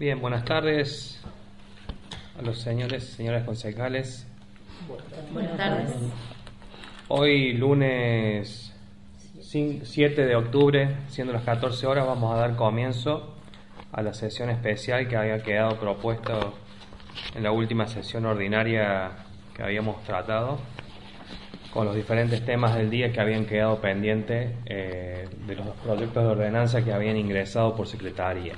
Bien, buenas tardes a los señoras concejales. Buenas tardes. Hoy lunes 7 de octubre, siendo las 14 horas, vamos a dar comienzo a la sesión especial que había quedado propuesto en la última sesión ordinaria que habíamos tratado, con los diferentes temas del día que habían quedado pendientes de los proyectos de ordenanza que habían ingresado por secretaría.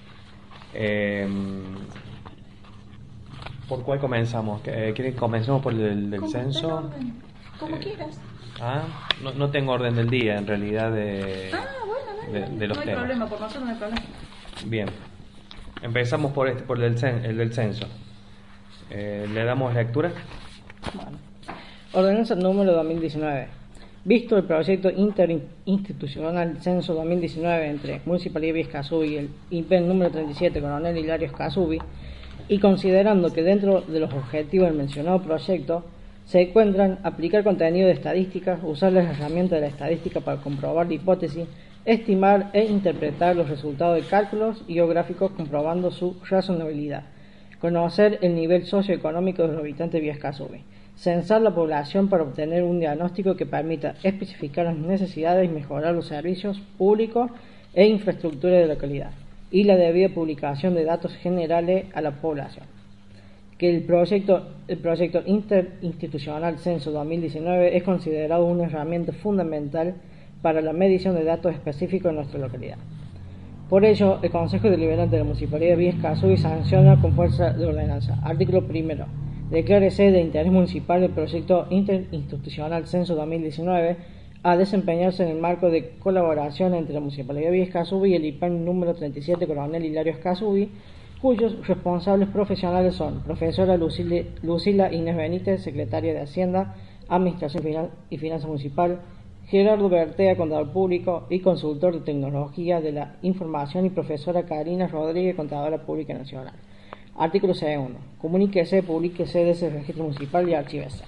¿Por cuál comenzamos? ¿Quieren que comencemos por el del censo? Como quieras. No tengo orden del día, en realidad, De los no hay temas. problema, por nosotros no hay problema. Bien, empezamos por el del censo. ¿Le damos lectura? Bueno. Ordenanza número 2019. Visto el proyecto interinstitucional Censo 2019 entre Municipalidad de Villa Escazú y el IPEN número 37, Coronel Hilario Escazú, y considerando que dentro de los objetivos del mencionado proyecto se encuentran aplicar contenido de estadísticas, usar las herramientas de la estadística para comprobar la hipótesis, estimar e interpretar los resultados de cálculos y o gráficos comprobando su razonabilidad, conocer el nivel socioeconómico de los habitantes de Villa Escazú, censar la población para obtener un diagnóstico que permita especificar las necesidades y mejorar los servicios públicos e infraestructura de la localidad, y la debida publicación de datos generales a la población. Que el proyecto interinstitucional Censo 2019 es considerado una herramienta fundamental para la medición de datos específicos en nuestra localidad. Por ello, el Consejo Deliberante de la Municipalidad de Villa Escazú sanciona con fuerza de ordenanza. Artículo 1. Declárese de interés municipal el proyecto interinstitucional Censo 2019 a desempeñarse en el marco de colaboración entre la Municipalidad de Villa Escazú y el IPEN número 37 Coronel Hilario Escazú, cuyos responsables profesionales son profesora Lucila Inés Benítez, secretaria de Hacienda, Administración y Finanzas Municipal, Gerardo Bertea, contador público y consultor de tecnología de la información, y profesora Karina Rodríguez, contadora pública nacional. Artículo 2. Comuníquese, publíquese de ese registro municipal y archívese.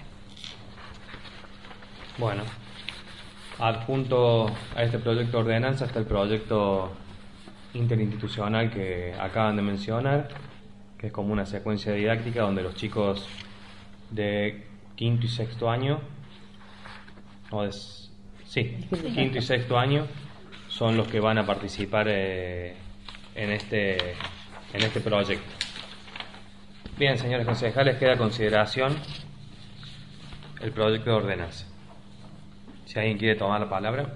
Bueno, adjunto a este proyecto de ordenanza está el proyecto interinstitucional que acaban de mencionar, que es como una secuencia didáctica donde los chicos de quinto y sexto año, quinto y sexto año son los que van a participar en este proyecto. Bien, señores concejales, queda a consideración el proyecto de ordenanza. Si alguien quiere tomar la palabra.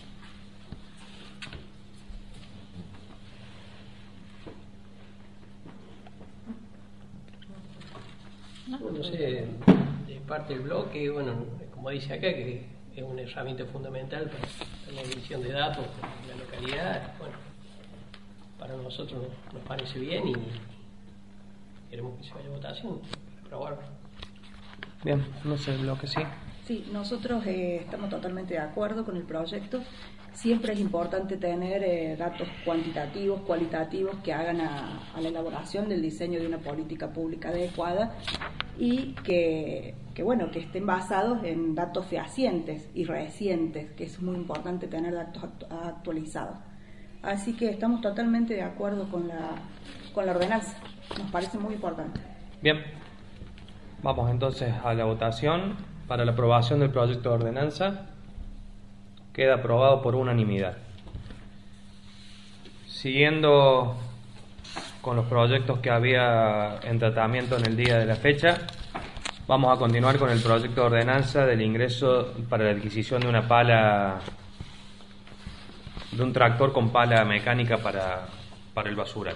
No sé, de parte del bloque, bueno, como dice acá, que es una herramienta fundamental para la edición de datos en la localidad. Bueno, para nosotros nos parece bien y queremos que se vaya a votación para aprobarlo. Bien, no sé, el bloque sí. Sí, nosotros estamos totalmente de acuerdo con el proyecto. Siempre es importante tener datos cuantitativos, cualitativos, que hagan a la elaboración del diseño de una política pública adecuada y que estén basados en datos fehacientes y recientes, que es muy importante tener datos actualizados. Así que estamos totalmente de acuerdo con la ordenanza. Nos parece muy importante. Bien, vamos entonces a la votación para la aprobación del proyecto de ordenanza. Queda aprobado por unanimidad. Siguiendo con los proyectos que había en tratamiento en el día de la fecha, vamos a continuar con el proyecto de ordenanza del ingreso para la adquisición de una pala, de un tractor con pala mecánica para el basural.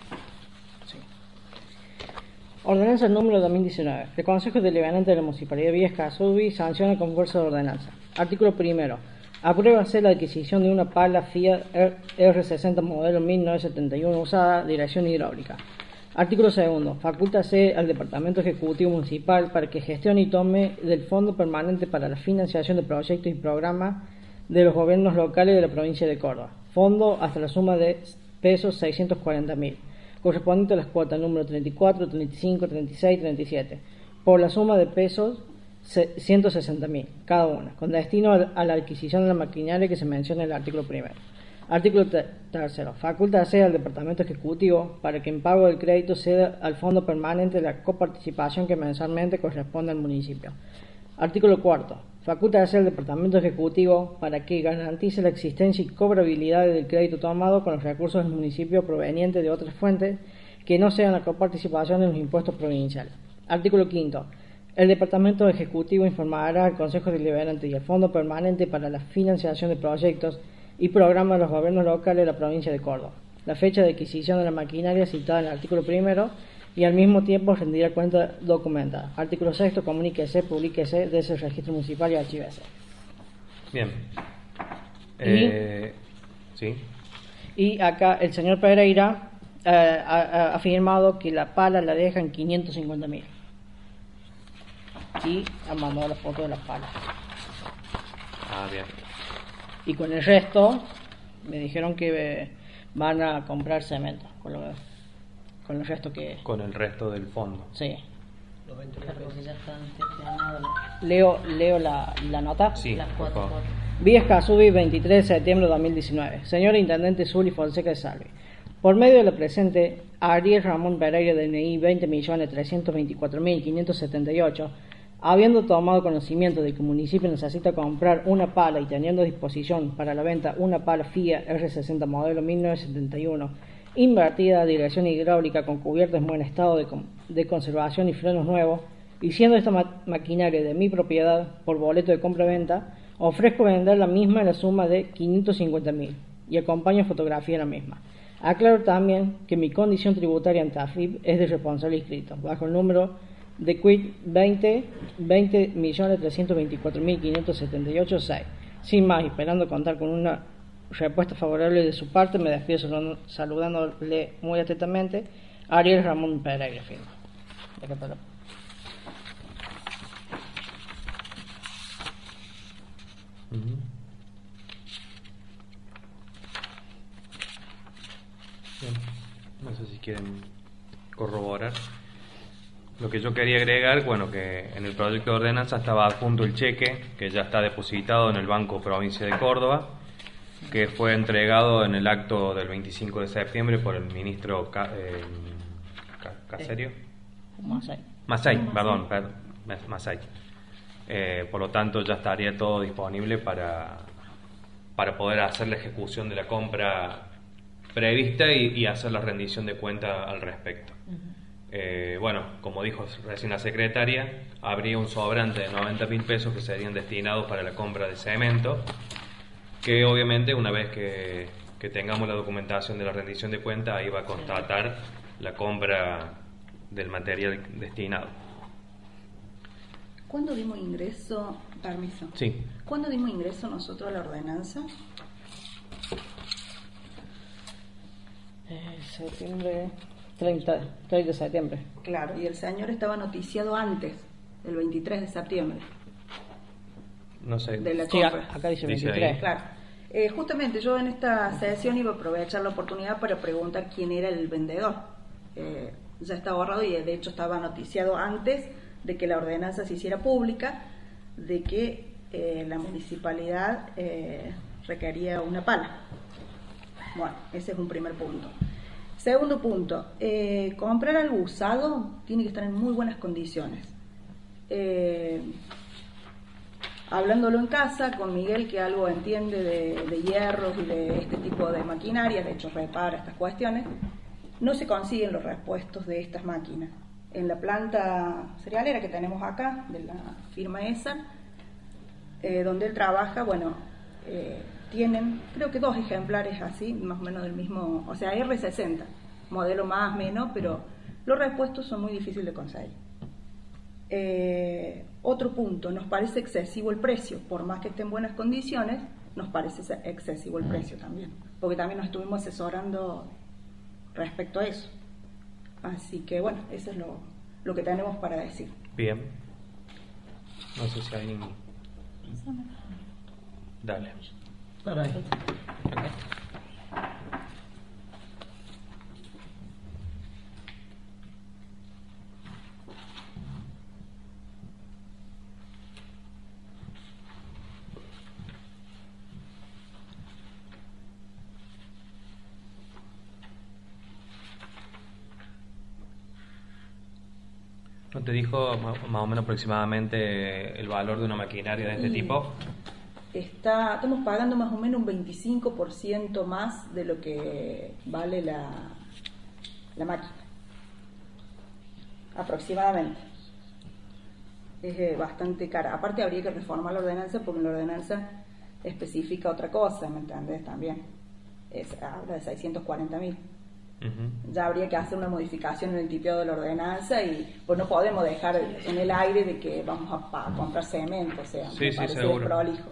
Ordenanza número 2019. El Consejo Deliberante de la Municipalidad de Villa Escazú sanciona con fuerza de ordenanza. Artículo 1. Apruébase la adquisición de una pala Fiat R60 modelo 1971 usada, dirección hidráulica. Artículo 2. Facúltase al Departamento Ejecutivo Municipal para que gestione y tome del Fondo Permanente para la Financiación de Proyectos y Programas de los Gobiernos Locales de la Provincia de Córdoba. Fondo hasta la suma de pesos 640.000, correspondiente a las cuotas número 34, 35, 36 y 37, por la suma de pesos 160.000 cada una, con destino a la adquisición de la maquinaria que se menciona en el artículo 1. Artículo tercero. Faculta al Departamento Ejecutivo para que en pago del crédito ceda al Fondo Permanente la coparticipación que mensualmente corresponde al municipio. Artículo cuarto. Faculta al Departamento Ejecutivo para que garantice la existencia y cobrabilidad del crédito tomado con los recursos del municipio provenientes de otras fuentes que no sean la coparticipación de los impuestos provinciales. Artículo quinto. El Departamento Ejecutivo informará al Consejo Deliberante y al Fondo Permanente para la financiación de proyectos y programas de los gobiernos locales de la provincia de Córdoba, la fecha de adquisición de la maquinaria citada en el artículo primero y al mismo tiempo rendirá cuenta documentada. Artículo sexto. Comuníquese, publíquese de ese registro municipal y archívese. Bien. Sí. Y acá el señor Pereira ha afirmado que la pala la deja en 550.000. Y ha mandado la foto de la pala. Ah, bien. Y con el resto me dijeron que van a comprar cemento con el resto que... Con el resto del fondo. Sí. Los 20.000 Claro, porque pesos. ya están gestionados Leo la nota. Sí, las por cuatro favor. cuotas. Vías Casubi, 23 de septiembre de 2019. Señor Intendente Zuli Fonseca de Salvi. Por medio de la presente, Ariel Ramón Pereira, DNI 20.324.578, habiendo tomado conocimiento de que el municipio necesita comprar una pala y teniendo a disposición para la venta una pala FIA R60 modelo 1971, invertida a dirección hidráulica con cubiertas en buen estado de conservación y frenos nuevos, y siendo esta maquinaria de mi propiedad por boleto de compra-venta, ofrezco vender la misma en la suma de 550.000 y acompaño fotografía de la misma. Aclaro también que mi condición tributaria ante AFIP es de responsable inscrito, bajo el número de quit 20.324.578.6. Sin más, esperando contar con una respuesta favorable de su parte, me despido saludándole muy atentamente a Ariel Ramón Pereira. Firma. De acá para la- Ujú. Bien. No sé si quieren corroborar. Lo que yo quería agregar, bueno, que en el proyecto de ordenanza estaba adjunto el cheque, que ya está depositado en el Banco Provincia de Córdoba, que fue entregado en el acto del 25 de septiembre por el ministro Caserio. Masay, perdón, Masay. Por lo tanto, ya estaría todo disponible para poder hacer la ejecución de la compra prevista y hacer la rendición de cuenta al respecto. Bueno, como dijo recién la secretaria, habría un sobrante de 90.000 pesos que serían destinados para la compra de cemento, que obviamente una vez que tengamos la documentación de la rendición de cuenta, ahí va a constatar la compra del material destinado. ¿Cuándo dimos ingreso? Permiso. Sí. ¿Cuándo dimos ingreso nosotros a la ordenanza? Septiembre 30 de septiembre. Claro, y el señor estaba noticiado antes, el 23 de septiembre, No sé. de la Sí, compra. acá dice Dice 23. ahí. Claro. Justamente yo en esta sesión iba a aprovechar la oportunidad para preguntar quién era el vendedor. Ya está borrado y de hecho estaba noticiado antes de que la ordenanza se hiciera pública, de que la municipalidad requería una pala. Bueno, ese es un primer punto. Segundo punto, comprar algo usado tiene que estar en muy buenas condiciones. Hablándolo en casa con Miguel, que algo entiende de hierros y de este tipo de maquinaria, de hecho repara estas cuestiones, no se consiguen los repuestos de estas máquinas. En la planta cerealera que tenemos acá, de la firma ESA, donde él trabaja, bueno, tienen creo que 2 ejemplares así, más o menos del mismo, o sea, R60, modelo más menos, pero los repuestos son muy difíciles de conseguir. Otro punto, nos parece excesivo el precio, por más que esté en buenas condiciones, nos parece excesivo el precio también, porque también nos estuvimos asesorando respecto a eso. Así que bueno, eso es lo que tenemos para decir. Bien. No sé si hay... Dale. Para ahí. Acá. ¿No te dijo más o menos aproximadamente el valor de una maquinaria de este tipo? Estamos pagando más o menos un 25% más de lo que vale la máquina. Aproximadamente. Es bastante cara. Aparte habría que reformar la ordenanza porque la ordenanza especifica otra cosa, ¿me entendés? También habla de 640.000. Ya habría que hacer una modificación en el tipeado de la ordenanza y pues no podemos dejar en el aire de que vamos a comprar cemento, o sea, sí, me parece seguro. desprolijo.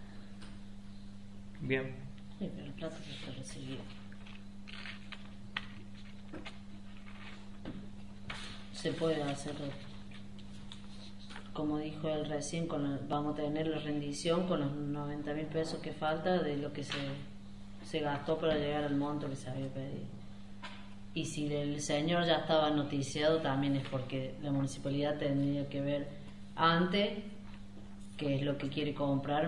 Bien. Sí, pero el plato ya está recibido. Se puede hacer, como dijo él recién, vamos a tener la rendición con los 90.000 pesos que falta de lo que se gastó para llegar al monto que se había pedido. Y si el señor ya estaba noticiado, también es porque la municipalidad tendría que ver antes qué es lo que quiere comprar.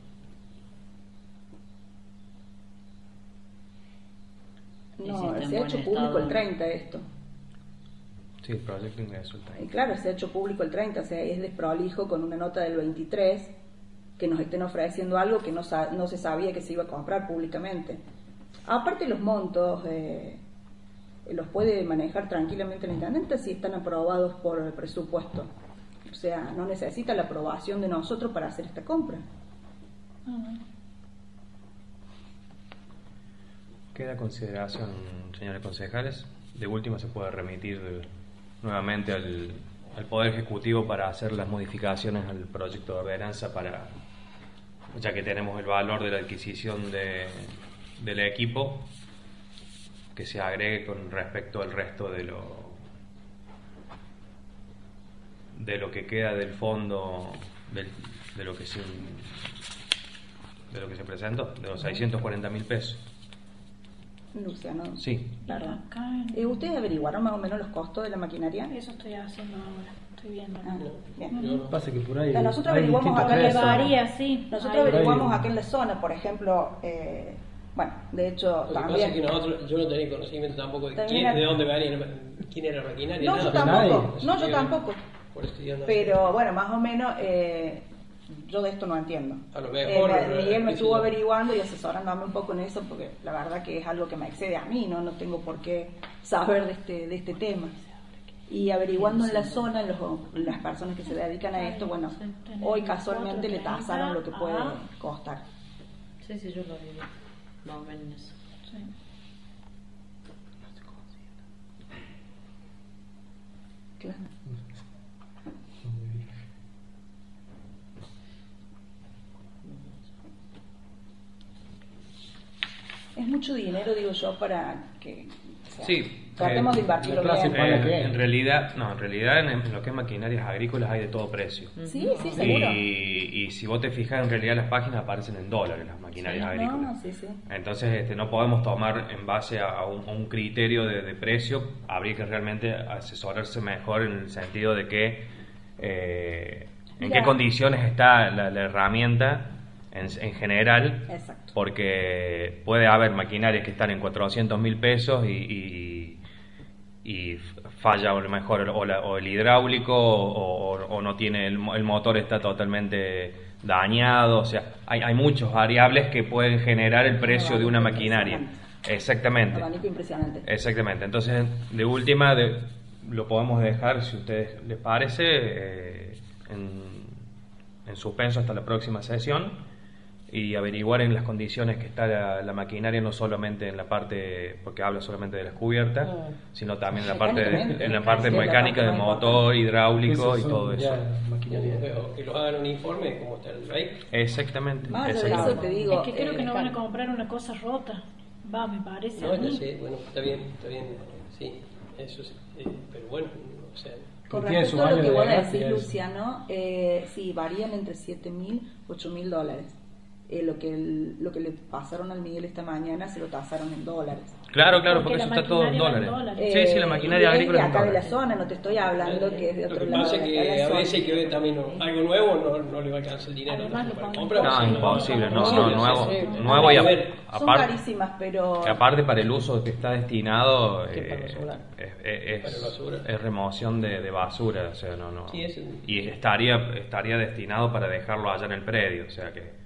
No, se ha hecho público el 30 esto. Sí, el proyecto ingresó el 30. Y claro, se ha hecho público el 30, o sea, es desprolijo con una nota del 23 que nos estén ofreciendo algo que no se sabía que se iba a comprar públicamente. Aparte los montos los puede manejar tranquilamente el intendente si están aprobados por el presupuesto. O sea, no necesita la aprobación de nosotros para hacer esta compra. Queda consideración, señores concejales. De última se puede remitir nuevamente al Poder Ejecutivo para hacer las modificaciones al proyecto de ordenanza, ya que tenemos el valor de la adquisición del equipo, que se agregue con respecto al resto de lo que queda del fondo de lo que se presentó, de los 640.000 pesos. Luciano. Sí. Claro. ¿Ustedes averiguaron más o menos los costos de la maquinaria? Eso estoy haciendo ahora, estoy viendo. Bien. Pasa que por ahí Nosotros hay averiguamos distintos acá en la precios. zona. Varía, sí. Nosotros Hay- averiguamos acá en la zona, por ejemplo, bueno, de hecho Lo que también. pasa es que nosotros, yo no tenía conocimiento tampoco de También de dónde venía, quién era la maquinaria. No, nada. yo tampoco. Nadie. No, yo tampoco. Por eso yo no sé. Pero bueno, más o menos yo de esto no entiendo. A lo mejor, Miguel me qué sé estuvo yo. averiguando y asesorándome un poco en eso porque la verdad que es algo que me excede a mí, no tengo por qué saber de este tema. Y averiguando en la zona, las personas que se dedican a esto, bueno, hoy casualmente le tasaron lo que puede costar. Sí, yo lo vi. Más o menos eso. Sí. Claro. Es mucho dinero, digo yo, para que Sí, tratemos de invertirlo la clase bien. ¿para qué? en realidad en lo que es maquinarias agrícolas hay de todo precio. Sí, seguro. Y si vos te fijas, en realidad las páginas aparecen en dólares, las maquinarias agrícolas. No, sí. Entonces no podemos tomar en base a un criterio de precio. Habría que realmente asesorarse mejor en el sentido de que en Mira. qué condiciones está la herramienta en general. Exacto. Porque puede haber maquinarias que están en 400.000 pesos y falla a lo mejor o el hidráulico o no tiene el motor, está totalmente dañado. O sea, hay muchas variables que pueden generar el precio de una maquinaria. Exactamente. Un abanico impresionante. Exactamente. Entonces, de última, lo podemos dejar, si a ustedes les parece, en suspenso hasta la próxima sesión y averiguar en las condiciones que está la maquinaria, no solamente en la parte, porque habla solamente de las cubiertas, sino también en la parte Mecánicamente, mecánica del más motor, hidráulico y Esos son todo eso. ya maquinaria. O que los hagan un informe como está el vehículo. Exactamente. Más allá de exactamente. eso te digo, Es que creo que no van a Carlos, comprar una cosa rota. Me parece No, a ya mí. sé, bueno, está bien, sí, eso sí, pero bueno, o sea, con Tiene respecto su a lo año que de vos desgaste, decís, ya es. Luciano, sí, varían entre 7.000 y 8.000 dólares. Lo que le pasaron al Miguel esta mañana se lo tasaron en dólares. Claro, porque Porque eso la está todo en maquinaria va en dólares. dólares. Sí, la maquinaria y es agrícola de es en acá de la dólares. zona, no te estoy hablando que es de Lo otro que lado. pasa es de acá de que la a zona. veces hay que ver también algo nuevo, no le va a alcanzar el dinero Además, para lo comprar. No, Sí, imposible, no, sí, nuevo, sí, sí. nuevo y A ver, Son aparte, carísimas, pero... aparte para el uso que está destinado Sí, para basura. Para basura. es remoción de basura, o sea, no. Sí, es Y estaría destinado para dejarlo allá en el predio, o sea que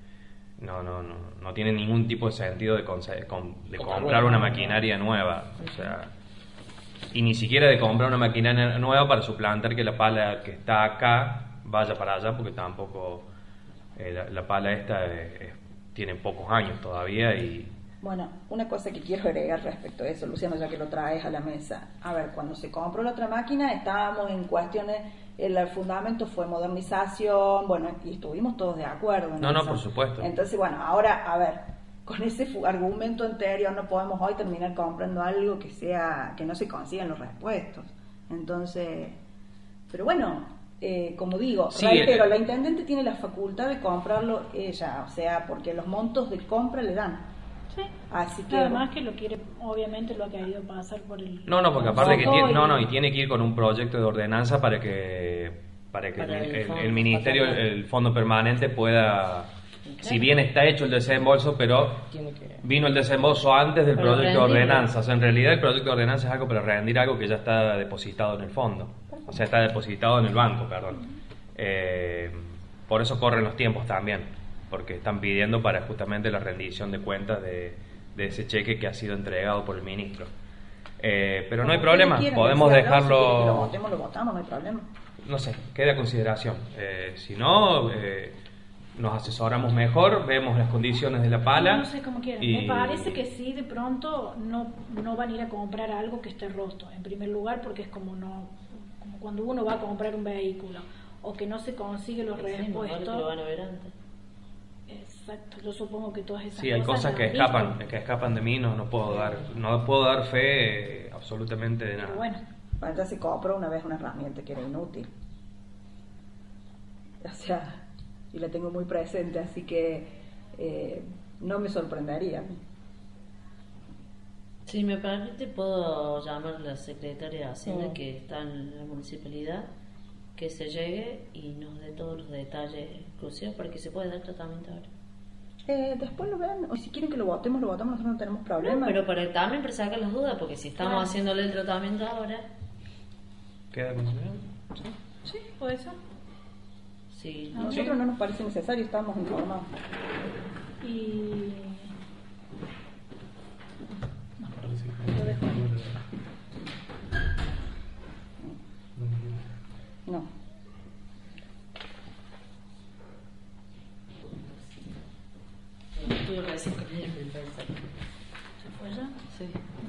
no tiene ningún tipo de sentido de comprar una maquinaria nueva, o sea, y ni siquiera de comprar una maquinaria nueva para suplantar que la pala que está acá vaya para allá, porque tampoco la pala esta tiene pocos años todavía y Bueno, una cosa que quiero agregar respecto a eso, Luciano, ya que lo traes a la mesa. A ver, cuando se compró la otra máquina estábamos en cuestiones, el fundamento fue modernización, bueno, y estuvimos todos de acuerdo en No, eso. por supuesto. Entonces, bueno, ahora, a ver, con ese argumento anterior no podemos hoy terminar comprando algo que no se consiga en los repuestos. Entonces, pero bueno, como digo, Sí, reitero, la intendente tiene la facultad de comprarlo ella, o sea, porque los montos de compra le dan. Sí. Así que Además que lo quiere, obviamente lo ha querido pasar por el... No, porque aparte que Todo tiene, y- y tiene que ir con un proyecto de ordenanza para que Para el el fondo ministerio, patronal. el fondo permanente pueda, si bien está hecho el desembolso, pero Tiene que... vino el desembolso antes del Para proyecto de rendirlo. ordenanza. O sea, en realidad el proyecto de ordenanza es algo para rendir algo que ya está depositado en el fondo. O sea, está depositado en el banco, perdón. Por eso corren los tiempos también, porque están pidiendo para justamente la rendición de cuentas de ese cheque que ha sido entregado por el ministro. Pero no hay como problema, ustedes quieran, podemos si hablamos, si quieren que dejarlo, lo votamos, no hay problema. no sé, queda a consideración. Si no, nos asesoramos mejor, vemos las condiciones de la pala. No sé cómo quieren. y- Me parece que sí, de pronto no van a ir a comprar algo que esté roto. En primer lugar, porque es como cuando uno va a comprar un vehículo o que no se consigue los Sí, más vale que lo repuestos. van a ver antes. Exacto, yo supongo que todas esas Sí, hay cosas las que han visto. escapan de mí, no puedo dar fe absolutamente de nada. Pero bueno, Bueno, ya se compró una vez una herramienta que era inútil. O sea, y la tengo muy presente, así que no me sorprendería. Si me permite, puedo llamar a la secretaria de Hacienda Sí. que está en la municipalidad, que se llegue y nos dé todos los detalles exclusivos para que se pueda dar tratamiento ahora. Después lo ven, o si quieren que lo votemos, nosotros no tenemos problema. Pero también para sacar las dudas, porque si estamos Claro. haciéndole el tratamiento ahora, ¿Queda considerado? sí, puede ser. sí, A nosotros no nos parece necesario, estamos informados. Y lo dejo ahí. No. estuve recién con ella en el pensar. ¿Se fue ya? Sí.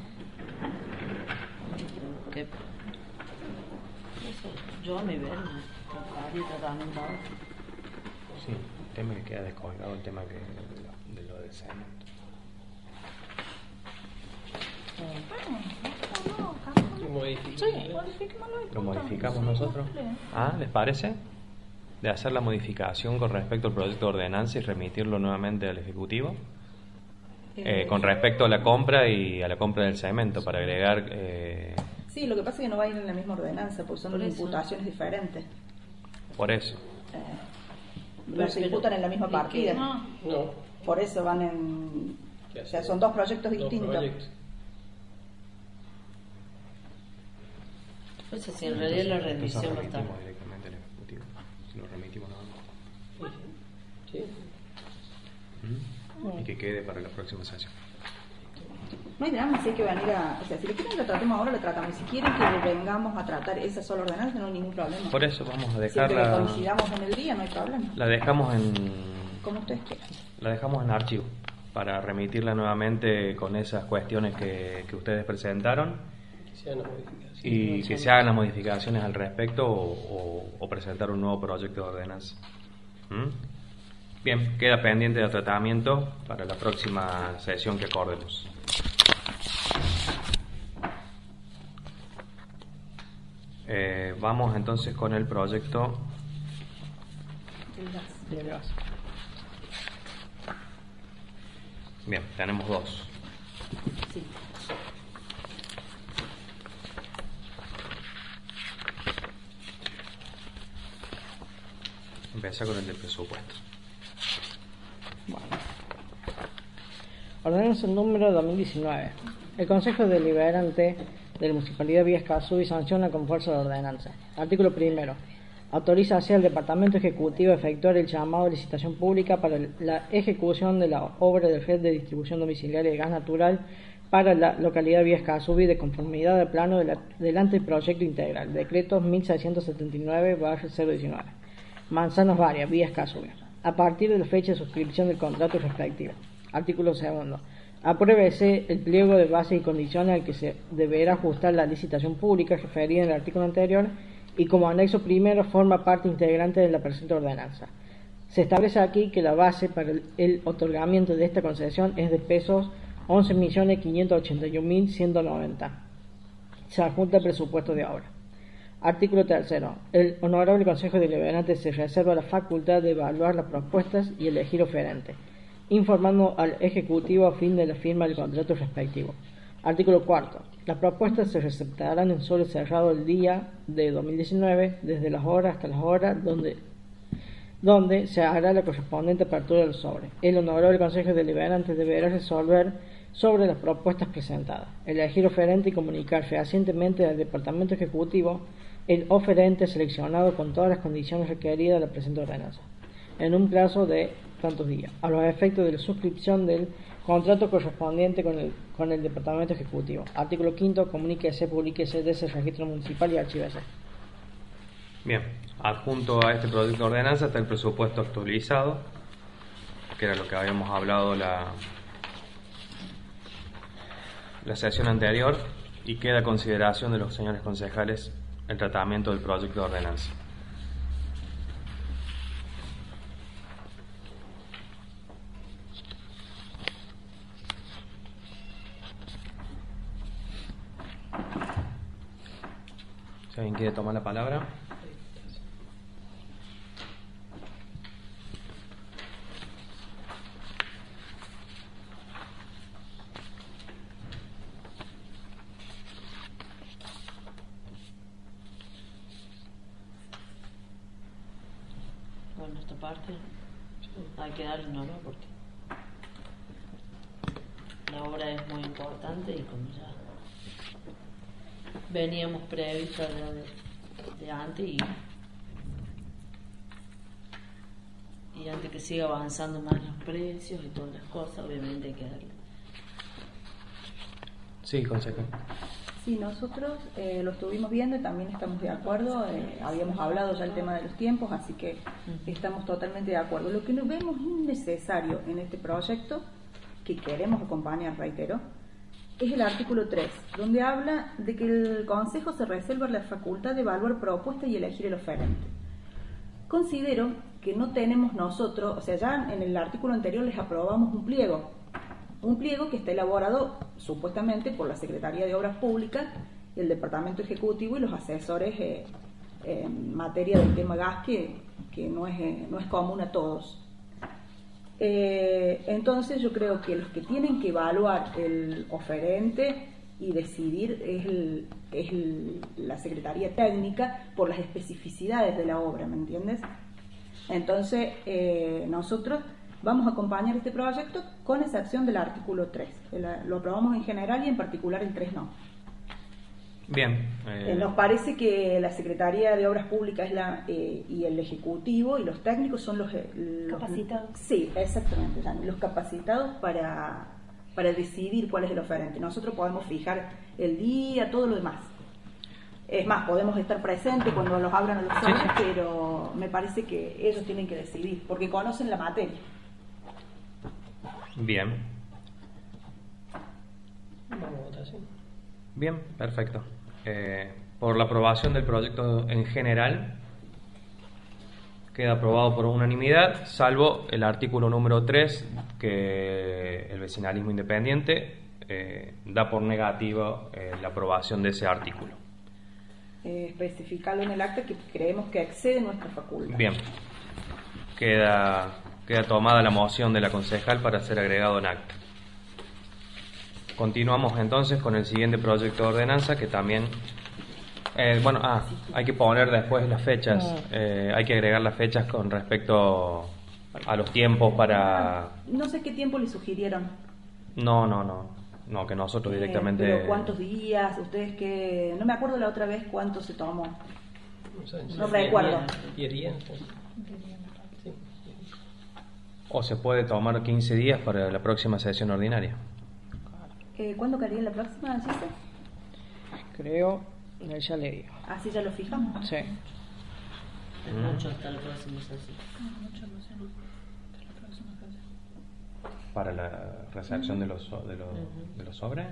¿Qué? Eso, yo a mi ver, compraría tratamiento ahora. Sí, el tema que queda descolgado, el tema de lo del cemento. Sí, modifiquémoslo y ¿Lo punto. modificamos Sí, nosotros? dale. ¿Les parece? De hacer la modificación con respecto al proyecto de ordenanza y remitirlo nuevamente al Ejecutivo. Con respecto a la compra y a la compra del cemento, para agregar... Sí, lo que pasa es que no va a ir en la misma ordenanza, porque son Por eso. imputaciones diferentes. por eso. No se Pero- imputan en la misma ¿y partida. qué? No, No. Por eso van en... O sea, son dos proyectos Dos distintos. proyectos. Pues si en realidad la rendición va a estar. remitimos directamente al Ejecutivo. Si lo remitimos nada más. Sí. Y que quede para la próxima sesión. No hay drama, si hay que venir a... O sea, si lo quieren lo tratemos ahora, lo tratamos. Y si quieren que vengamos a tratar esa sola ordenanza, no hay ningún problema. Por eso vamos a Siempre que dejarla... coincidamos en el día, no hay problema. La dejamos Como ustedes quieran. La dejamos en archivo para remitirla nuevamente con esas cuestiones que ustedes presentaron Que sean las modificaciones. y que se hagan las modificaciones al respecto o presentar un nuevo proyecto de ordenanza. ¿Mm? Bien, queda pendiente de tratamiento para la próxima sesión que acordemos. Vamos entonces con el proyecto del gas. Bien, tenemos dos. Sí. especial con el del presupuesto. Bueno. Ordenanza número 2019. El Consejo Deliberante de la Municipalidad de Villa Escazú sanciona con fuerza de ordenanza. Artículo primero. Autoriza así al Departamento Ejecutivo a efectuar el llamado a licitación pública para la ejecución de la obra del red de distribución domiciliaria de gas natural para la localidad de Villa Escazú de conformidad al plano del anteproyecto integral, decreto 1679/019. Manzanos Varias, Villa Escazú, a partir de la fecha de suscripción del contrato respectivo. Artículo segundo. Apruébese el pliego de bases y condiciones al que se deberá ajustar la licitación pública referida en el artículo anterior y como anexo primero forma parte integrante de la presente ordenanza. Se establece aquí que la base para el otorgamiento de esta concesión es de pesos 11.581.190. Se adjunta el presupuesto de obra. Artículo tercero. El Honorable Consejo Deliberante se reserva la facultad de evaluar las propuestas y elegir oferente, informando al Ejecutivo a fin de la firma del contrato respectivo. Artículo cuarto. Las propuestas se receptarán en sobre cerrado el día de 2019, desde las horas hasta las horas donde se hará la correspondiente apertura del sobre. El Honorable Consejo Deliberante deberá resolver sobre las propuestas presentadas, elegir oferente y comunicar fehacientemente al Departamento Ejecutivo el oferente seleccionado con todas las condiciones requeridas de la presente ordenanza, en un plazo de tantos días, a los efectos de la suscripción del contrato correspondiente con el Departamento Ejecutivo. Artículo quinto. Comuníquese, publíquese de ese registro municipal y archívese. Bien, adjunto a este proyecto de ordenanza está el presupuesto actualizado, que era lo que habíamos hablado la sesión anterior, y queda a consideración de los señores concejales el tratamiento del proyecto de ordenanza. Si alguien quiere tomar la palabra. Bueno, esta parte hay que darle una, ¿no? Porque la obra es muy importante y como ya veníamos previsto de antes y antes que siga avanzando más los precios y todas las cosas, obviamente hay que darle. Sí, consejero. Sí, nosotros lo estuvimos viendo y también estamos de acuerdo. Habíamos hablado ya el tema de los tiempos, así que estamos totalmente de acuerdo. Lo que nos vemos innecesario en este proyecto, que queremos acompañar, reitero, es el artículo 3, donde habla de que el Consejo se reserva la facultad de evaluar propuestas y elegir el oferente. Considero que no tenemos nosotros, o sea, ya en el artículo anterior les aprobamos un pliego que está elaborado supuestamente por la Secretaría de Obras Públicas, el Departamento Ejecutivo y los asesores en materia del tema gas, que no es común a todos. Entonces yo creo que los que tienen que evaluar el oferente y decidir es la Secretaría Técnica por las especificidades de la obra, ¿me entiendes? Entonces nosotros vamos a acompañar este proyecto con excepción del artículo 3. Lo aprobamos en general y en particular el 3 no. Bien. Nos parece que la Secretaría de Obras Públicas y el Ejecutivo y los técnicos son los capacitados. Sí, exactamente, Dani, los capacitados para decidir cuál es el oferente. Nosotros podemos fijar el día, todo lo demás. Es más, podemos estar presentes cuando los abran a los sobres, sí, pero me parece que ellos tienen que decidir, porque conocen la materia. Bien. Vamos a votación. Bien, perfecto. Por la aprobación del proyecto en general, queda aprobado por unanimidad, salvo el artículo número 3, que el vecinalismo independiente da por negativo la aprobación de ese artículo. Especificarlo en el acta que creemos que excede nuestra facultad. Bien. Queda tomada la moción de la concejal para ser agregado en acta. Continuamos entonces con el siguiente proyecto de ordenanza, que también Bueno, hay que poner después las fechas. Hay que agregar las fechas con respecto a los tiempos para... No sé qué tiempo le sugirieron. No, que nosotros directamente... Pero ¿cuántos días? Ustedes que... No me acuerdo la otra vez cuánto se tomó. No recuerdo. 10 días. Sí. O se puede tomar 15 días para la próxima sesión ordinaria. ¿Cuándo caería la próxima, deciste? Creo, ya le digo. ¿Así ya lo fijamos? Sí. Mucho hasta la próxima sesión. Para la recepción de los sobres.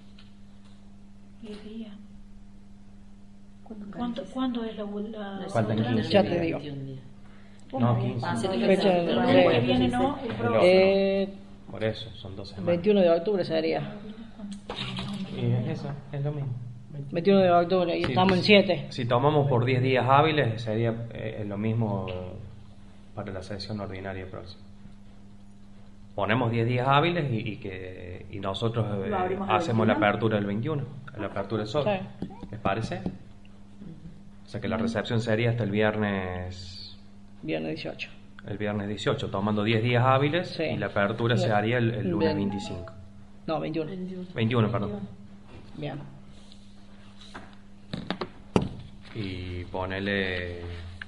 10 días. ¿Cuándo? ¿Cuándo es la Faltan otra? 15. Ya te digo. No, 15. Fecha El lunes que viene no, el próximo. Por eso, son 2 semanas. 21 de octubre sería. Y es eso, es lo mismo. 21 de octubre y Sí, estamos en 7. Si tomamos por 10 días hábiles, sería lo mismo para la sesión ordinaria próxima. Ponemos 10 días hábiles y nosotros Lo abrimos el hacemos la 21. apertura del 21, la apertura del sobre. Sí. ¿Les parece? O sea que la recepción sería hasta el viernes Viernes 18. 18, tomando 10 días hábiles, Sí. y la apertura se haría el lunes 25. No, 21. 21, perdón. Bien. Y ponele...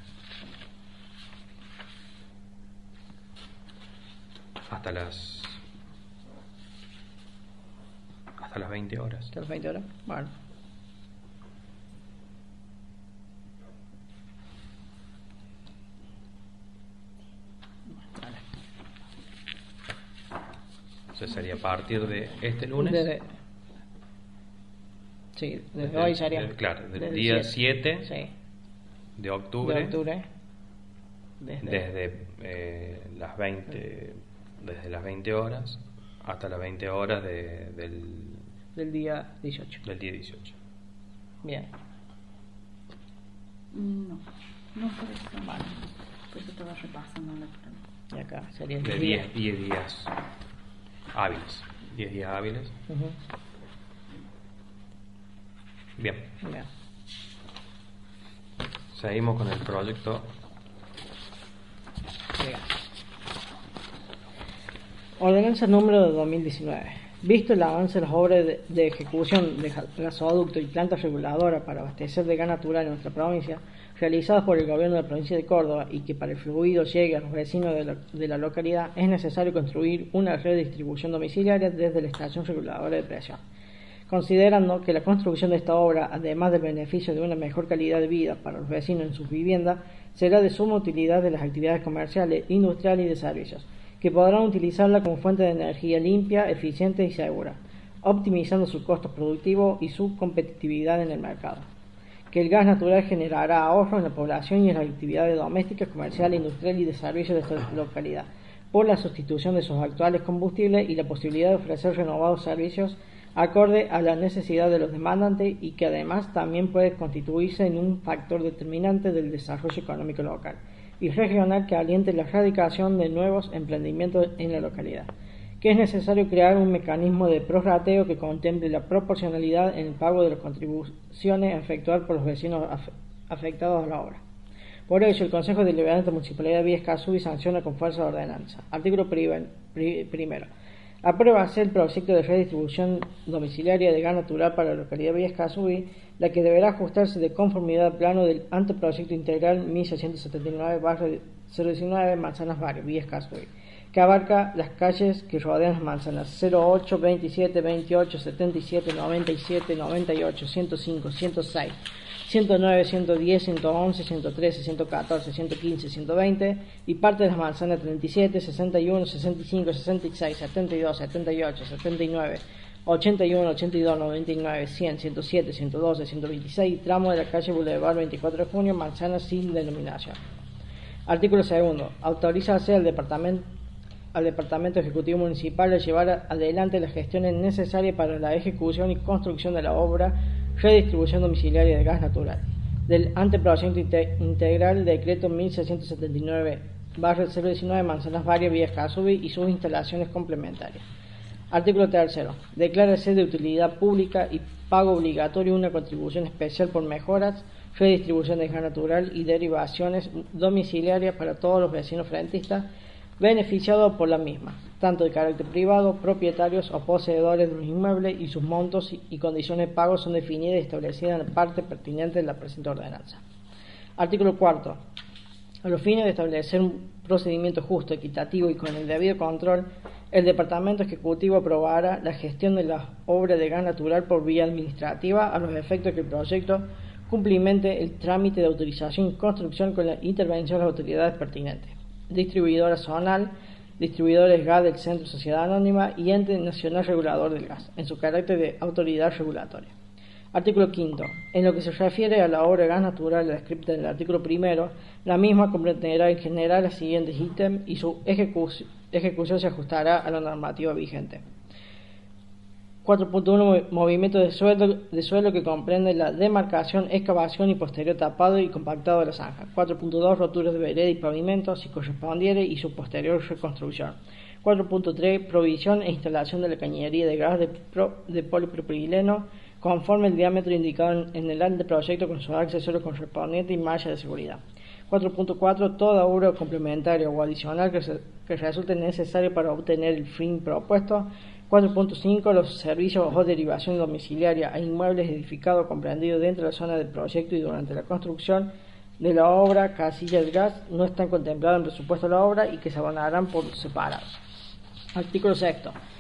hasta las 20 horas. ¿Hasta las 20 horas? Bueno. Eso sería a partir de este lunes. Desde hoy sería. Claro, del Desde día el 7 Sí, de octubre, de octubre. desde las 20 horas hasta las 20 horas del día 18. del día 18. Bien. No por eso. Vale. Por eso estaba repasando la otra. Y acá sería el De día. 10 días hábiles. 10 días hábiles. Ujú. Bien. Bien. Seguimos con el proyecto. Bien. Ordenanza número de 2019. Visto el avance de las obras de ejecución de gasoducto y plantas reguladoras para abastecer de gas natural en nuestra provincia, realizadas por el gobierno de la provincia de Córdoba y que para el fluido llegue a los vecinos de la localidad, es necesario construir una red de distribución domiciliaria desde la estación reguladora de presión. Considerando que la construcción de esta obra, además del beneficio de una mejor calidad de vida para los vecinos en sus viviendas, será de suma utilidad de las actividades comerciales, industriales y de servicios, que podrán utilizarla como fuente de energía limpia, eficiente y segura, optimizando sus costos productivos y su competitividad en el mercado. Que el gas natural generará ahorro en la población y en las actividades domésticas, comerciales, industriales y de servicios de esta localidad, por la sustitución de sus actuales combustibles y la posibilidad de ofrecer renovados servicios acorde a la necesidad de los demandantes y que además también puede constituirse en un factor determinante del desarrollo económico local y regional que aliente la erradicación de nuevos emprendimientos en la localidad, que es necesario crear un mecanismo de prorrateo que contemple la proporcionalidad en el pago de las contribuciones a efectuar por los vecinos afectados a la obra. Por ello, el Consejo Deliberante de la Municipalidad de Villa Escazú sanciona con fuerza de ordenanza. Artículo primero. Apruébase el proyecto de redistribución domiciliaria de gas natural para la localidad de Villa Escazú, la que deberá ajustarse de conformidad al plano del anteproyecto integral 1679/019 Manzanas Barrio, Villa Escazú, que abarca las calles que rodean las manzanas 08, 27, 28, 77, 97, 98, 105, 106, 109, 110, 111, 113, 114, 115, 120 y parte de las manzanas 37, 61, 65, 66, 72, 78, 79, 81, 82, 99, 100, 107, 112, 126 y tramo de la calle Boulevard 24 de junio, manzanas sin denominación. Artículo 2. Autorizarse al Departamento Ejecutivo Municipal a llevar adelante las gestiones necesarias para la ejecución y construcción de la obra redistribución domiciliaria de gas natural del anteproyecto integral decreto 1679/019 Manzanas Barrio Villa Escazú y sus instalaciones complementarias. Artículo 3. Declárase de utilidad pública y pago obligatorio de una contribución especial por mejoras, redistribución de gas natural y derivaciones domiciliarias para todos los vecinos frentistas beneficiados por la misma, tanto de carácter privado, propietarios o poseedores de los inmuebles, y sus montos y condiciones de pago son definidas y establecidas en la parte pertinente de la presente ordenanza. Artículo 4. A los fines de establecer un procedimiento justo, equitativo y con el debido control, el Departamento Ejecutivo aprobará la gestión de las obras de gas natural por vía administrativa a los efectos que el proyecto cumplimente el trámite de autorización y construcción con la intervención de las autoridades pertinentes, distribuidora zonal, distribuidores gas del Centro Sociedad Anónima y Ente Nacional Regulador del Gas, en su carácter de autoridad regulatoria. Artículo 5. En lo que se refiere a la obra de gas natural descrita en el artículo 1, la misma comprenderá en general los siguientes ítems y su ejecución se ajustará a la normativa vigente. 4.1. Movimiento de suelo que comprende la demarcación, excavación y posterior tapado y compactado de la zanja. 4.2. Roturas de vereda y pavimentos si correspondiere y su posterior reconstrucción. 4.3. Provisión e instalación de la cañería de gas de polipropileno conforme el diámetro indicado en el anteproyecto con su accesorio correspondiente y malla de seguridad. 4.4. Toda obra complementaria o adicional que resulte necesaria para obtener el fin propuesto. 4.5. Los servicios o derivación domiciliaria a inmuebles edificados comprendidos dentro de la zona del proyecto y durante la construcción de la obra, casilla de gas, no están contemplados en el presupuesto de la obra y que se abonarán por separado. Artículo 6.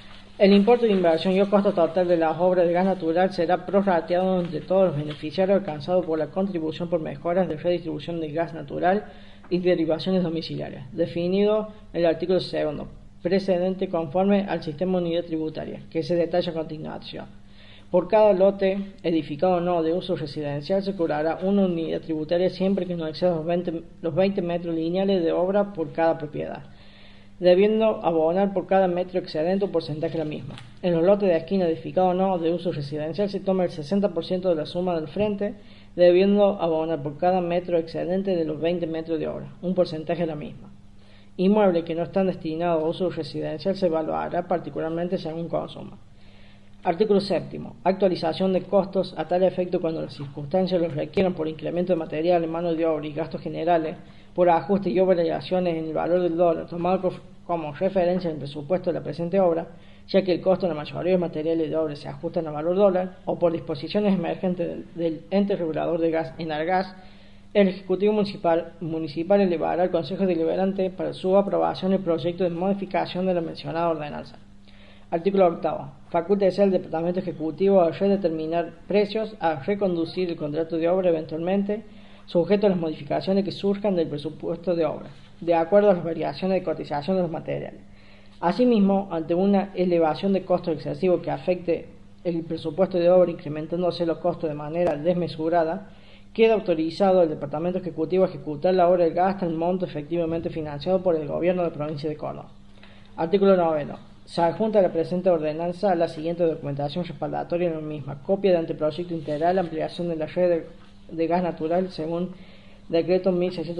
El importe de inversión y el costo total de las obras de gas natural será prorrateado entre todos los beneficiarios alcanzados por la contribución por mejoras de redistribución de gas natural y derivaciones domiciliarias, definido en el artículo 2, precedente conforme al sistema de unidad tributaria, que se detalla a continuación. Por cada lote, edificado o no de uso residencial, se cobrará una unidad tributaria siempre que no exceda los 20 metros lineales de obra por cada propiedad, debiendo abonar por cada metro excedente un porcentaje de la misma. En los lotes de esquina edificados o no de uso residencial se toma el 60% de la suma del frente, debiendo abonar por cada metro excedente de los 20 metros de obra, un porcentaje de la misma. Inmuebles que no están destinados a uso residencial se evaluará particularmente según consumo. Artículo 7. Actualización de costos a tal efecto cuando las circunstancias los requieran por incremento de material, mano de obra y gastos generales, por ajuste y variaciones en el valor del dólar, tomado como referencia en el presupuesto de la presente obra, ya que el costo de la mayoría de materiales de obra se ajustan al valor dólar, o por disposiciones emergentes del ente regulador de gas, Enargas, el Ejecutivo Municipal elevará al Consejo Deliberante para su aprobación el proyecto de modificación de la mencionada ordenanza. Artículo 8. Facultad al Departamento Ejecutivo a redeterminar precios, a reconducir el contrato de obra eventualmente, sujeto a las modificaciones que surjan del presupuesto de obra, de acuerdo a las variaciones de cotización de los materiales. Asimismo, ante una elevación de costos excesivos que afecte el presupuesto de obra incrementándose los costos de manera desmesurada, queda autorizado el Departamento Ejecutivo a ejecutar la obra del gas hasta el monto efectivamente financiado por el Gobierno de la Provincia de Córdoba. Artículo 9. Se adjunta a la presente ordenanza la siguiente documentación respaldatoria en la misma: copia de anteproyecto integral, ampliación de la red de gas natural según decreto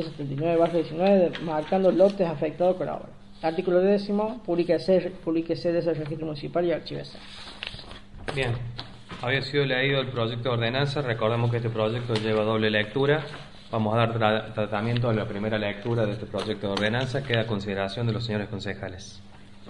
1679/19, marcando lotes afectados por la obra. Artículo 10. Publíquese de ese registro municipal y archívese. Bien, había sido leído el proyecto de ordenanza. Recordemos que este proyecto lleva doble lectura. Vamos a dar tratamiento a la primera lectura de este proyecto de ordenanza. Queda a consideración de los señores concejales.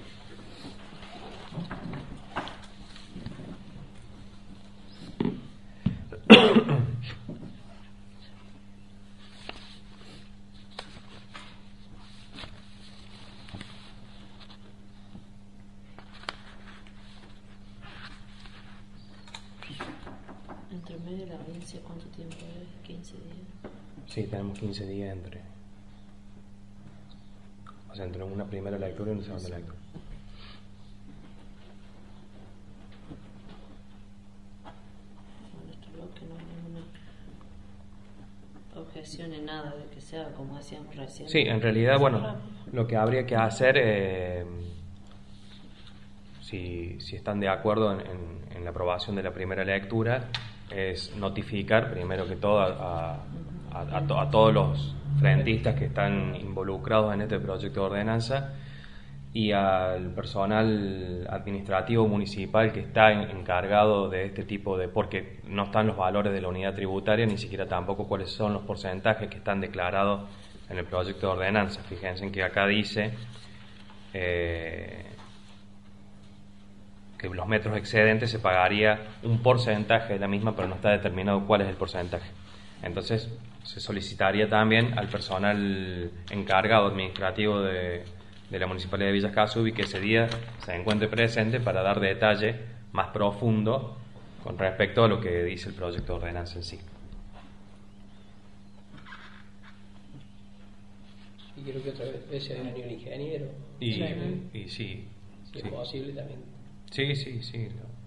Entre medio de la audiencia, ¿cuánto tiempo es? 15 días. Sí, tenemos 15 días entre una primera lectura y una segunda lectura. En nuestro bloque no hay ninguna objeción en nada de que sea como decíamos recién. Sí, en realidad, bueno, lo que habría que hacer, si están de acuerdo en la aprobación de la primera lectura, es notificar primero que todo a todos los frentistas que están involucrados en este proyecto de ordenanza y al personal administrativo municipal que está encargado de este tipo de, porque no están los valores de la unidad tributaria, ni siquiera tampoco cuáles son los porcentajes que están declarados en el proyecto de ordenanza. Fíjense en que acá dice que los metros excedentes se pagaría un porcentaje de la misma, pero no está determinado cuál es el porcentaje. Entonces se solicitaría también al personal encargado administrativo de la Municipalidad de Villa Casubi que ese día se encuentre presente para dar detalle más profundo con respecto a lo que dice el proyecto de ordenanza en sí. Y creo que otra vez se ha venido el ingeniero. Y Sí. sí, Si sí. es posible también. Sí, sí, sí.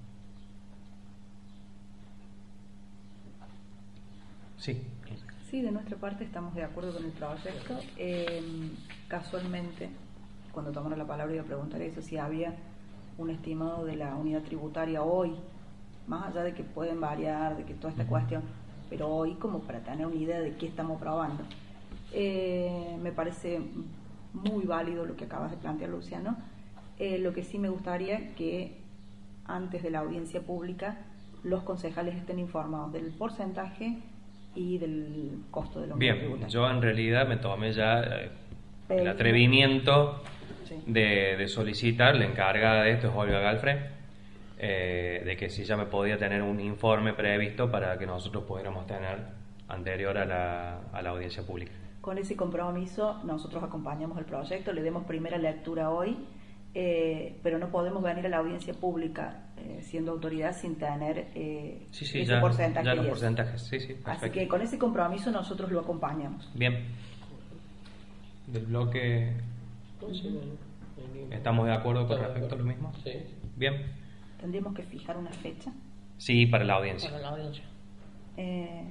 Sí. Sí, de nuestra parte estamos de acuerdo con el proyecto. Casualmente, cuando tomaron la palabra iba a preguntar eso, si había un estimado de la unidad tributaria hoy, más allá de que pueden variar, de que toda esta cuestión, pero hoy como para tener una idea de qué estamos probando. Me parece muy válido lo que acabas de plantear, Luciano. Lo que sí me gustaría que antes de la audiencia pública los concejales estén informados del porcentaje y del costo de la unidad Bien, tributaria. yo en realidad me tomé ya el Pero- atrevimiento Sí. de solicitar, la encargada de esto es Olga Galfre, de que si ya me podía tener un informe previsto para que nosotros pudiéramos tener anterior a la audiencia pública. Con ese compromiso nosotros acompañamos el proyecto, le demos primera lectura hoy, pero no podemos venir a la audiencia pública siendo autoridad sin tener Sí, sí, ese ya, porcentaje. ya los y eso. porcentajes, sí, sí, Así perfecto. que con ese compromiso nosotros lo acompañamos. Bien. Del bloque, No sé, bueno, ¿estamos de acuerdo con Estamos de respecto a lo acuerdo. mismo? Sí. Bien. Tendríamos que fijar una fecha. Sí, para la audiencia. Para la audiencia. Eh,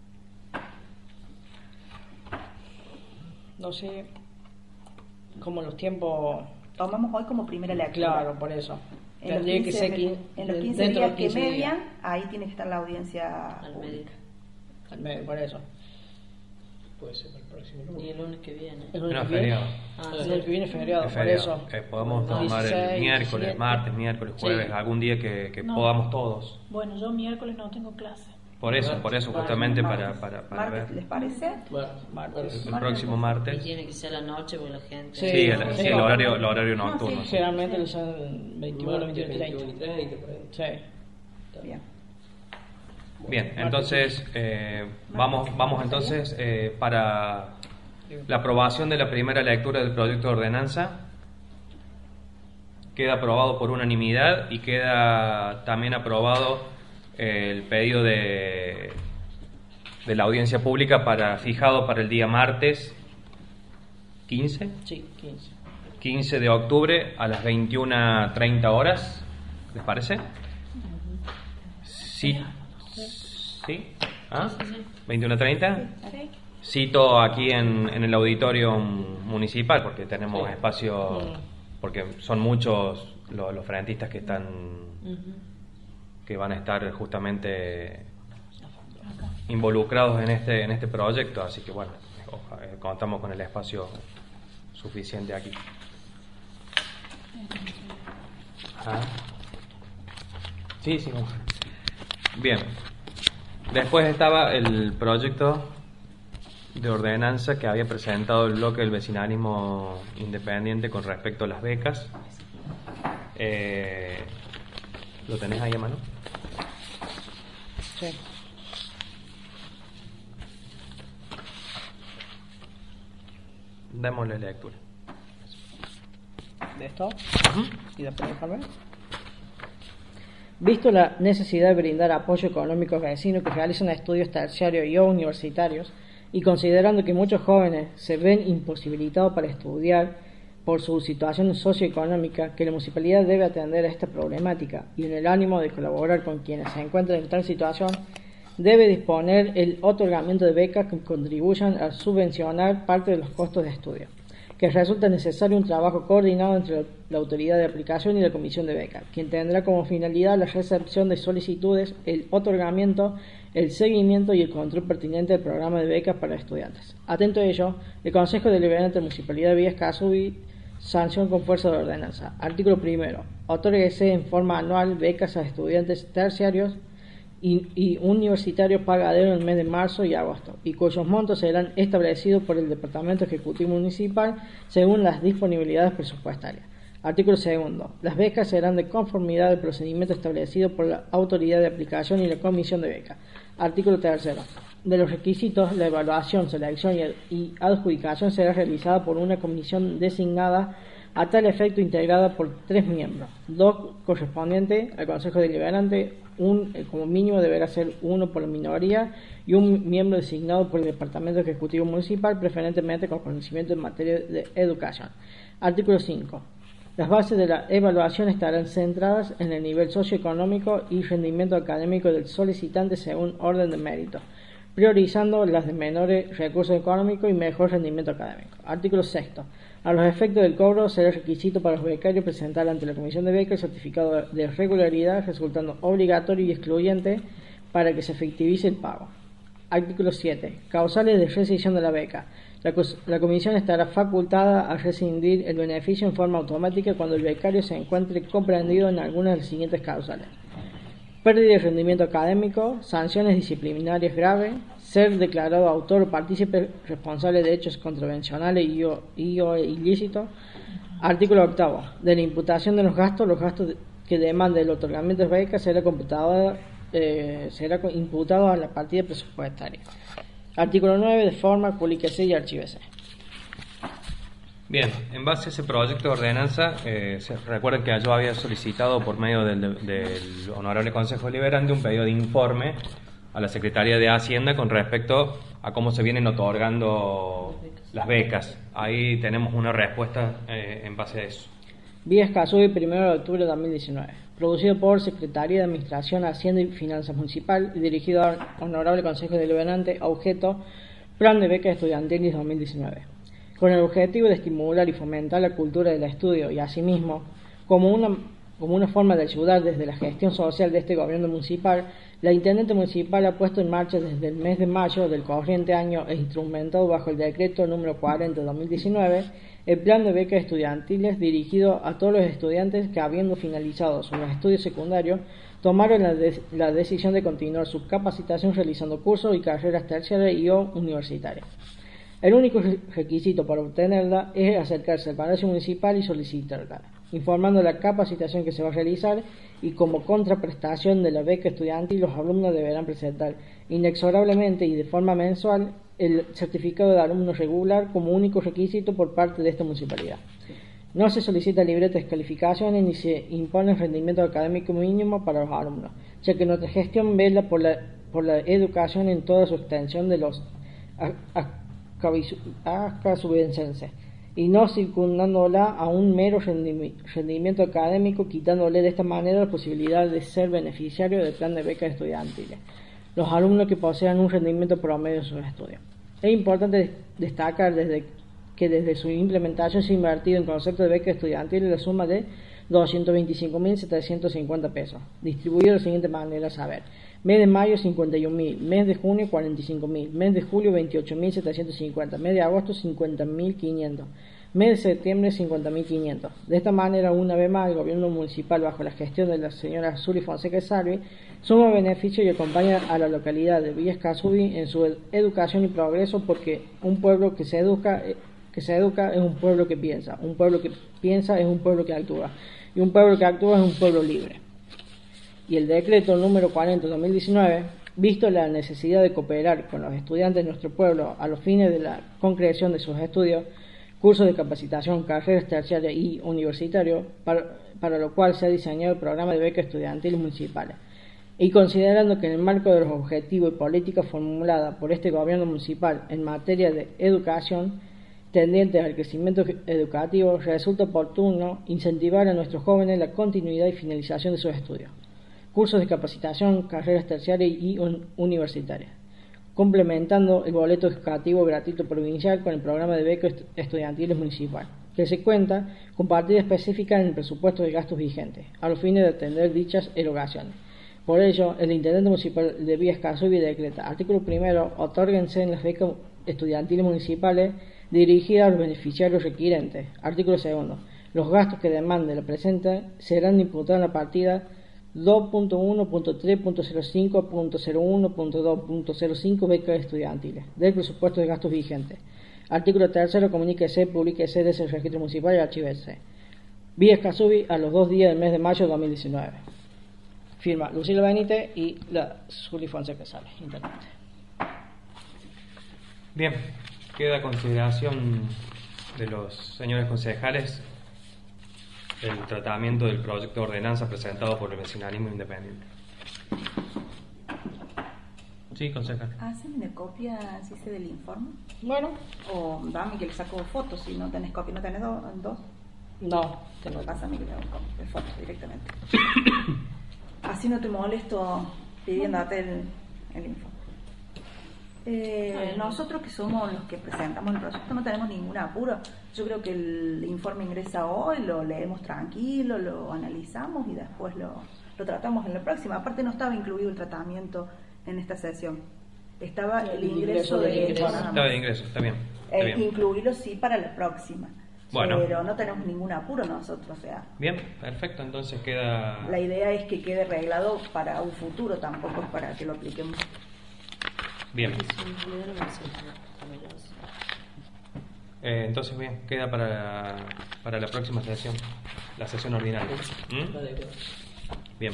No sé, como los tiempos, tomamos hoy como primera lectura. claro, por eso. En los Tendría que 15 ser en los 15 dentro de días los que 15 días. median, ahí tiene que estar la audiencia Al pública. medio. Al medio, por eso. Puede ser para el próximo Y lunes. el lunes que viene. El No, lunes es que viene. feriado. Ah, El sí. lunes que viene es feriado, Es por feriado. eso. Podemos tomar 16, el miércoles, 17. martes, miércoles, jueves, Sí. algún día que No. podamos todos. Bueno, yo miércoles no tengo clase. Por eso, justamente Martes. para Martes, ver. ¿les parece? Martes. El próximo martes. Y tiene que ser la noche porque la gente. Sí, Sí, sí. el horario nocturno. sí. Generalmente los son 21, Martes, 21, 30. 21 y 30, por ahí. Sí. Bien. Bien, entonces vamos entonces para la aprobación de la primera lectura del proyecto de ordenanza. Queda aprobado por unanimidad y queda también aprobado el pedido de la audiencia pública fijado para el día martes 15 Sí, 15. 15 de octubre a las 21:30 horas. ¿Les parece? Sí. ¿Sí? ¿Ah? 21:30. Sí. Cito aquí en el auditorio municipal porque tenemos Sí. espacio, porque son muchos los frentistas que están, que van a estar justamente involucrados en este proyecto, así que bueno, contamos con el espacio suficiente aquí. Ah. Sí, sí. Bien. Después estaba el proyecto de ordenanza que había presentado el bloque del vecinalismo independiente con respecto a las becas. ¿Lo tenés ahí a mano? Sí. Démosle lectura. De esto. Y después informe. Visto la necesidad de brindar apoyo económico a vecinos que realizan estudios terciarios y o universitarios, y considerando que muchos jóvenes se ven imposibilitados para estudiar por su situación socioeconómica, que la municipalidad debe atender a esta problemática y en el ánimo de colaborar con quienes se encuentran en tal situación, debe disponer el otorgamiento de becas que contribuyan a subvencionar parte de los costos de estudio, que resulta necesario un trabajo coordinado entre la autoridad de aplicación y la comisión de becas, quien tendrá como finalidad la recepción de solicitudes, el otorgamiento, el seguimiento y el control pertinente del programa de becas para estudiantes. Atento a ello, el Consejo Deliberante de la Municipalidad de Villa Casubi Sanción con fuerza de ordenanza. Artículo primero. Otórguese en forma anual becas a estudiantes terciarios y universitarios pagaderos en el mes de marzo y agosto, y cuyos montos serán establecidos por el Departamento Ejecutivo Municipal según las disponibilidades presupuestarias. Artículo segundo. Las becas serán de conformidad al procedimiento establecido por la autoridad de aplicación y la comisión de becas. Artículo tercero. De los requisitos, la evaluación, selección y adjudicación será realizada por una comisión designada a tal efecto integrada por 3 miembros, 2 correspondientes al Consejo Deliberante, como mínimo deberá ser 1 por la minoría y un miembro designado por el Departamento Ejecutivo Municipal, preferentemente con conocimiento en materia de educación. Artículo 5. Las bases de la evaluación estarán centradas en el nivel socioeconómico y rendimiento académico del solicitante según orden de mérito, priorizando las de menores recursos económicos y mejor rendimiento académico. Artículo 6. A los efectos del cobro será requisito para los becarios presentar ante la Comisión de Becas el certificado de regularidad, resultando obligatorio y excluyente para que se efectivice el pago. Artículo 7. Causales de rescisión de la beca. La Comisión estará facultada a rescindir el beneficio en forma automática cuando el becario se encuentre comprendido en alguna de las siguientes causales: pérdida de rendimiento académico, sanciones disciplinarias graves, ser declarado autor o partícipe responsable de hechos contravencionales y o ilícitos. Artículo 8. De la imputación de los gastos que demande el otorgamiento de becas será imputado a la partida presupuestaria. Artículo 9. De forma, publíquese y archívese. Bien, en base a ese proyecto de ordenanza, recuerden que yo había solicitado por medio del Honorable Consejo Deliberante un pedido de informe a la Secretaría de Hacienda con respecto a cómo se vienen otorgando las becas. Ahí tenemos una respuesta en base a eso. Vía Escazú, 1 de octubre de 2019. Producido por Secretaría de Administración, Hacienda y Finanzas Municipal y dirigido al Honorable Consejo Deliberante, objeto Plan de Becas Estudiantiles 2019. Con el objetivo de estimular y fomentar la cultura del estudio y asimismo, como una forma de ayudar desde la gestión social de este gobierno municipal, la Intendente Municipal ha puesto en marcha desde el mes de mayo del corriente año e instrumentado bajo el decreto número 40 de 2019 el plan de becas estudiantiles dirigido a todos los estudiantes que, habiendo finalizado sus estudios secundarios, tomaron la decisión de continuar su capacitación realizando cursos y carreras terciarias y o universitarias. El único requisito para obtenerla es acercarse al Palacio Municipal y solicitarla, informando la capacitación que se va a realizar, y como contraprestación de la beca estudiantil los alumnos deberán presentar inexorablemente y de forma mensual el certificado de alumno regular como único requisito por parte de esta municipalidad. No se solicita libreta de calificaciones ni se impone el rendimiento académico mínimo para los alumnos, ya que nuestra gestión vela por la educación en toda su extensión de los acasubenses, y no circundándola a un mero rendimiento académico, quitándole de esta manera la posibilidad de ser beneficiario del plan de becas estudiantiles los alumnos que posean un rendimiento promedio en sus estudios. Es importante destacar que desde su implementación se ha invertido en concepto de beca estudiantil la suma de 225.750 pesos, distribuido de la siguiente manera: saber, mes de mayo 51.000, mes de junio 45.000, mes de julio 28.750, mes de agosto 50.500, mes de septiembre 50.500. De esta manera, una vez más, el gobierno municipal, bajo la gestión de la señora Zuli Fonseca Salvi, suma beneficio y acompaña a la localidad de Villa Escazú en su educación y progreso, porque un pueblo que se educa es un pueblo que piensa es un pueblo que actúa, y un pueblo que actúa es un pueblo libre. Y el decreto número 40 de 2019, visto la necesidad de cooperar con los estudiantes de nuestro pueblo a los fines de la concreción de sus estudios, cursos de capacitación, carreras terciarias y universitarios, para lo cual se ha diseñado el programa de becas estudiantiles municipales, y considerando que en el marco de los objetivos y políticas formuladas por este gobierno municipal en materia de educación tendientes al crecimiento educativo, resulta oportuno incentivar a nuestros jóvenes la continuidad y finalización de sus estudios, cursos de capacitación, carreras terciarias y universitarias, complementando el boleto educativo gratuito provincial con el programa de becas estudiantiles municipal, que se cuenta con partida específica en el presupuesto de gastos vigentes, a los fines de atender dichas erogaciones. Por ello, el Intendente Municipal de Villa Escazú decreta: artículo 1, otórguense en las becas estudiantiles municipales dirigidas a los beneficiarios requirentes. Artículo 2. Los gastos que demande la presente serán imputados en la partida 2.1.3.05.01.2.05 becas estudiantiles del presupuesto de gastos vigentes. Artículo 3. Comuníquese, publiquese desde el registro municipal y archívese. Vía Escasubi a los 2 días del mes de mayo de 2019. Firma Lucila Benítez y la Juli Fonseca sale. Intendente. Bien, queda a consideración de los señores concejales el tratamiento del proyecto de ordenanza presentado por el vecinalismo independiente. Sí, concejal. ¿Hacen una copia, si se del informe? Bueno, O dame que le saco fotos, si no tenés copia, ¿no tenés dos? no, tengo Pásame que le hago copia de fotos directamente. Así no te molesto pidiéndote el informe. Nosotros que somos los que presentamos el proyecto no tenemos ningún apuro. Yo creo que el informe ingresa hoy, lo leemos tranquilo, lo analizamos y después lo tratamos en la próxima. Aparte no estaba incluido el tratamiento en esta sesión. Estaba el ingreso de Estaba de ingreso, está bien. Está bien. incluirlo sí para la próxima. Bueno. Pero no tenemos ningún apuro nosotros, o sea, Bien, perfecto, entonces queda... la idea es que quede arreglado para un futuro, tampoco es para que lo apliquemos. Bien. Entonces bien, queda para la próxima sesión, la sesión ordinaria. Bien.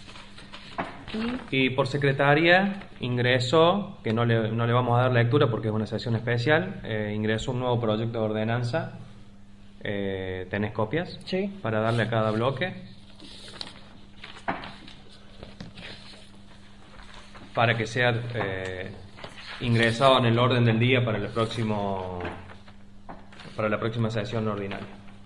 Y por secretaria ingresó, que no le vamos a dar lectura porque es una sesión especial, ingresó un nuevo proyecto de ordenanza. ¿Tenés copias? Sí. Para darle a cada bloque. Para que sea ingresado en el orden del día para la próxima sesión ordinaria.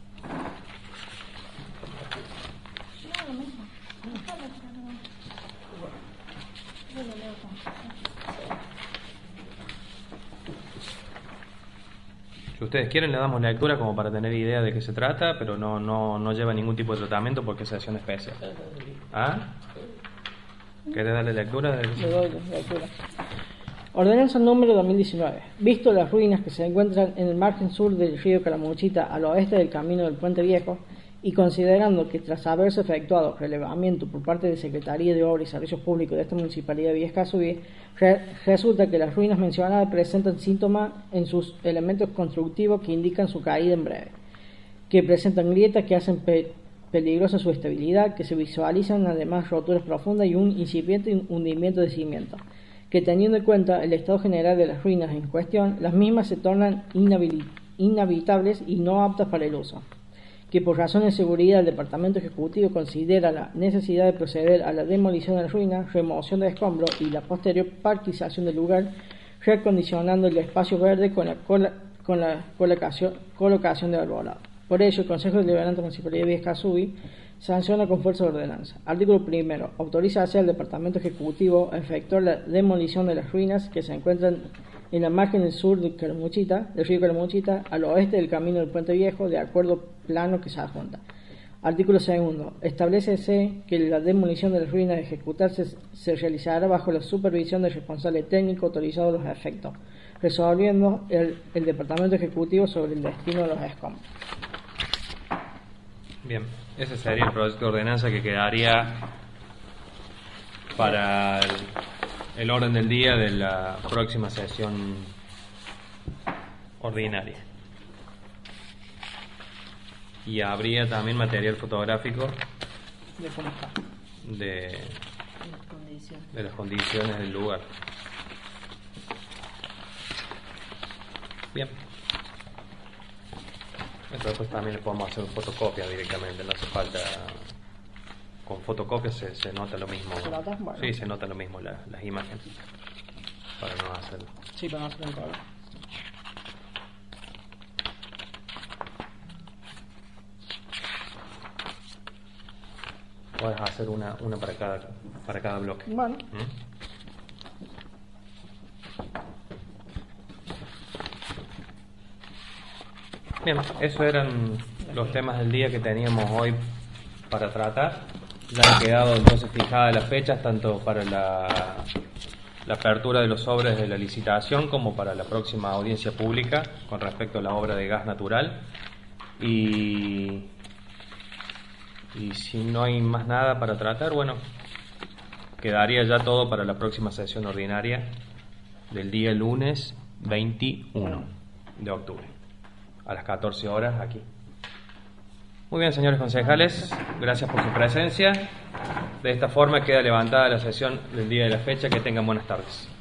Si ustedes quieren le damos lectura como para tener idea de qué se trata, pero no lleva ningún tipo de tratamiento porque es sesión especial. ¿Ah? ¿Querés darle lectura? Le doy lectura. Ordenanza número 2019. Visto las ruinas que se encuentran en el margen sur del río Calamuchita al oeste del camino del Puente Viejo, y considerando que tras haberse efectuado relevamiento por parte de Secretaría de Obras y Servicios Públicos de esta Municipalidad de Villa Escasubi, resulta que las ruinas mencionadas presentan síntomas en sus elementos constructivos que indican su caída en breve, que presentan grietas que hacen peligrosa su estabilidad, que se visualizan además roturas profundas y un incipiente hundimiento de cimientos, que teniendo en cuenta el estado general de las ruinas en cuestión, las mismas se tornan inhabitables y no aptas para el uso, que por razones de seguridad el Departamento Ejecutivo considera la necesidad de proceder a la demolición de las ruinas, remoción de escombros y la posterior parquización del lugar, recondicionando el espacio verde con la colocación de arbolado. Por ello, el Consejo Deliberante Municipal de Villa Escasubi sanciona con fuerza de ordenanza. Artículo 1. Autoriza al Departamento Ejecutivo a efectuar la demolición de las ruinas que se encuentran en la margen sur del río Calamuchita, al oeste del camino del Puente Viejo, de acuerdo plano que se adjunta. Artículo 2. Establécese que la demolición de las ruinas a ejecutarse se realizará bajo la supervisión del responsable técnico autorizado a los efectos, resolviendo el Departamento Ejecutivo sobre el destino de los escombros. Bien, ese sería el proyecto de ordenanza que quedaría para el orden del día de la próxima sesión ordinaria. Y habría también material fotográfico De cómo está. de las condiciones del lugar. Bien. Entonces también le podemos hacer fotocopia directamente, no hace falta. Con fotocopias se nota lo mismo. ¿Se nota? Bueno. Sí, se nota lo mismo las imágenes. Para no hacerlo. Sí, para no hacer un problema. Puedes hacer una para cada bloque. Bueno. Bien, esos eran los temas del día que teníamos hoy para tratar. Ya han quedado entonces fijadas las fechas tanto para la apertura de los sobres de la licitación como para la próxima audiencia pública con respecto a la obra de gas natural. Y si no hay más nada para tratar, bueno, quedaría ya todo para la próxima sesión ordinaria del día lunes 21 de octubre, a las 14 horas aquí. Muy bien, señores concejales, gracias por su presencia. De esta forma queda levantada la sesión del día de la fecha. Que tengan buenas tardes.